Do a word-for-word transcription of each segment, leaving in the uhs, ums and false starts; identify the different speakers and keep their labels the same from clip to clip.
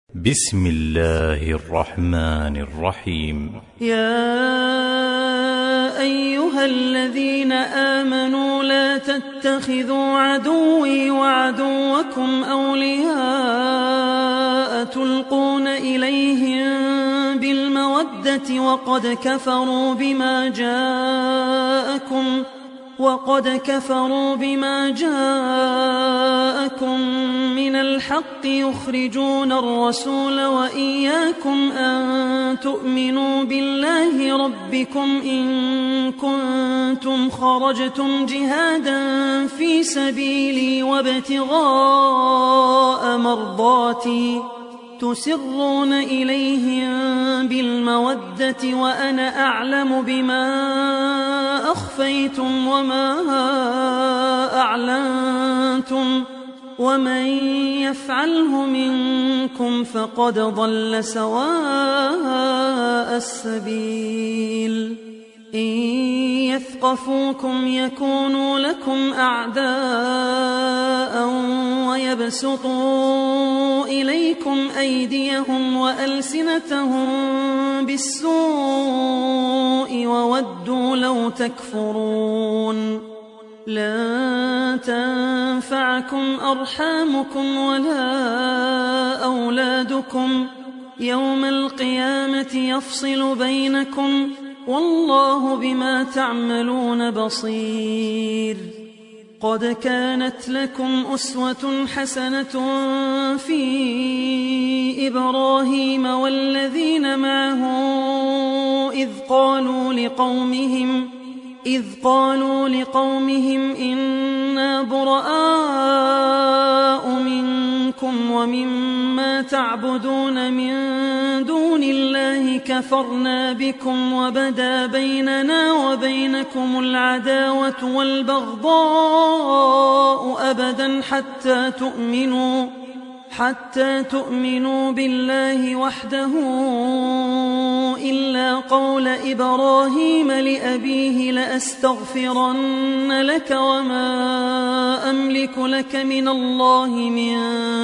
Speaker 1: بسم الله الرحمن الرحيم.
Speaker 2: يا أيها الذين آمنوا لا تتخذوا عدوي وعدوكم أولياء تلقون إليهم بالمودة وقد كفروا بما جاءكم وقد كفروا بما جاءكم من الحق يخرجون الرسول وإياكم أن تؤمنوا بالله ربكم إن كنتم خرجتم جهادا في سبيلي وابتغاء مرضاتي تسرون إليهم بالمودة وأنا أعلم بما أخفيتم وما أعلنتم ومن يفعله منكم فقد ضل سواء السبيل. إن يثقفوكم يكونوا لكم أعداء ويبسطوا إليكم أيديهم وألسنتهم بالسوء وودوا لو تكفرون. لن تنفعكم أرحامكم ولا أولادكم يوم القيامة يفصل بينكم والله بما تعملون بصير. قد كانت لكم أسوة حسنة في إبراهيم والذين معه إذ قالوا لقومهم إذ قالوا لقومهم إنا براء منكم ومما تعبدون من دون الله كفرنا بكم وبدا بيننا وبينكم العداوة والبغضاء أبدا حتى تؤمنوا حتى تؤمنوا بالله وحده إلا قول إبراهيم لأبيه لأستغفرن لك وما أملك لك من الله من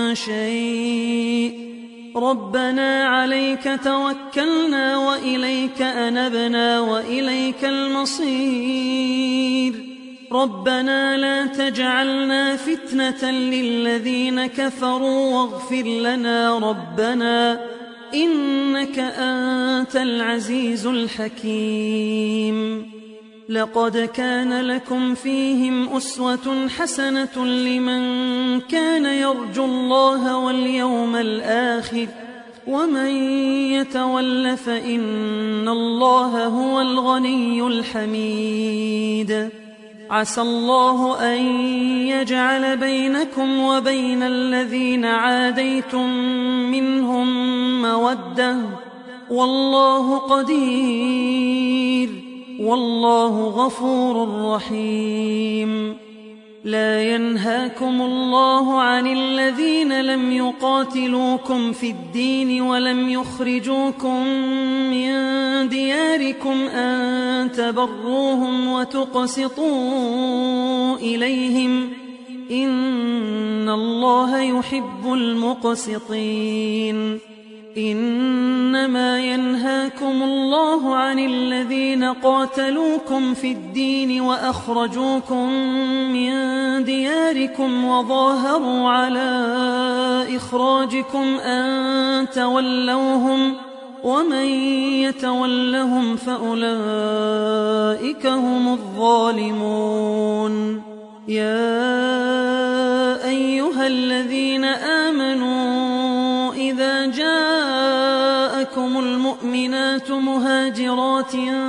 Speaker 2: شيء ربنا عليك توكلنا وإليك أنبنا وإليك المصير. ربنا لا تجعلنا فتنة للذين كفروا واغفر لنا ربنا إنك أنت العزيز الحكيم. لقد كان لكم فيهم أسوة حسنة لمن كان يرجو الله واليوم الآخر ومن يتول فإن الله هو الغني الحميد. عسى الله أن يجعل بينكم وبين الذين عاديتم منهم مودة والله قدير والله غفور رحيم. لا ينهاكم الله عن الذين لم يقاتلوكم في الدين ولم يخرجوكم من دياركم أن تبروهم وتقسطوا إليهم إن الله يحب المقسطين. إنما ينهاكم الله عن الذين قاتلوكم في الدين وأخرجوكم من دياركم وظاهروا على إخراجكم أن تولوهم ومن يتولهم فأولئك هم الظالمون. يا أيها الذين آمنوا إذا جاءكم المؤمنات مهاجرات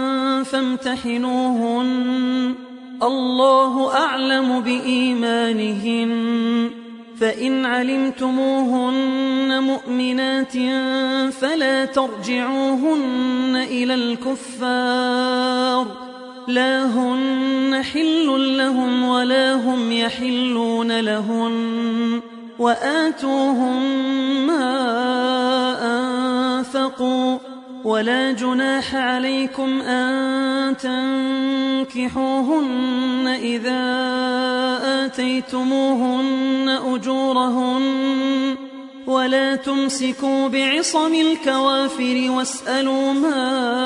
Speaker 2: فامتحنوهن الله أعلم بإيمانهن فإن علمتموهن مؤمنات فلا ترجعوهن إلى الكفار لا هن حل لهم ولا هم يحلون لهن وآتوهم ما أنفقوا ولا جناح عليكم أن تنكحوهن إذا آتيتموهن أجورهن ولا تمسكوا بعصم الكوافر واسألوا ما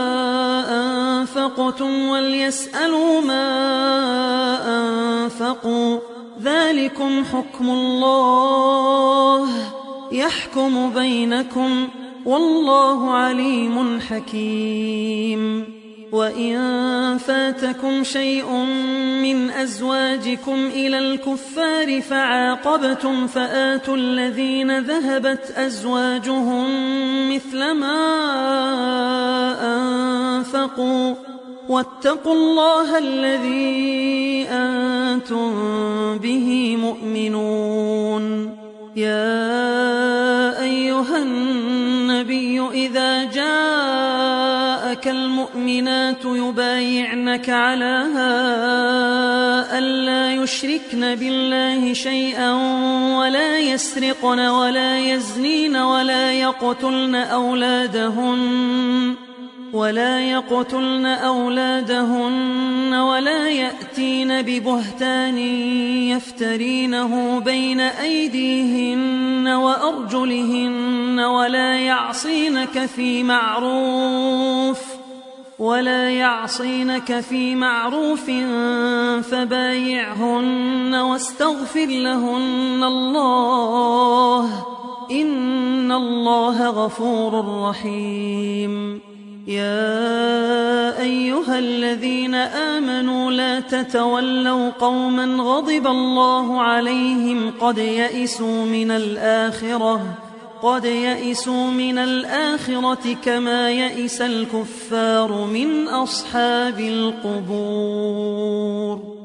Speaker 2: أنفقتم وليسألوا ما أنفقوا، ذلكم حكم الله يحكم بينكم، والله عليم حكيم. وإن فاتكم شيء من أزواجكم إلى الكفار فعاقبتم فآتوا الذين ذهبت أزواجهم مثل ما أنفقوا، واتقوا الله الذي أنتم به مؤمنون. يا أيها النبي إذا جاءك المؤمنات يبايعنك على ألا يشركن بالله شيئا ولا يسرقن ولا يزنين ولا يقتلن أولادهن ولا يقتلن أولادهن ولا يأتين ببهتان يفترينه بين أيديهن وأرجلهن ولا يعصينك في معروف ولا يعصينك في معروف فبايعهن واستغفر لهن الله، إن الله غفور رحيم. يا أيها الذين آمنوا لا تتولوا قوما غضب الله عليهم قد يئسوا من الآخرة قد يئسوا من الآخرة كما يئس الكفار من أصحاب القبور.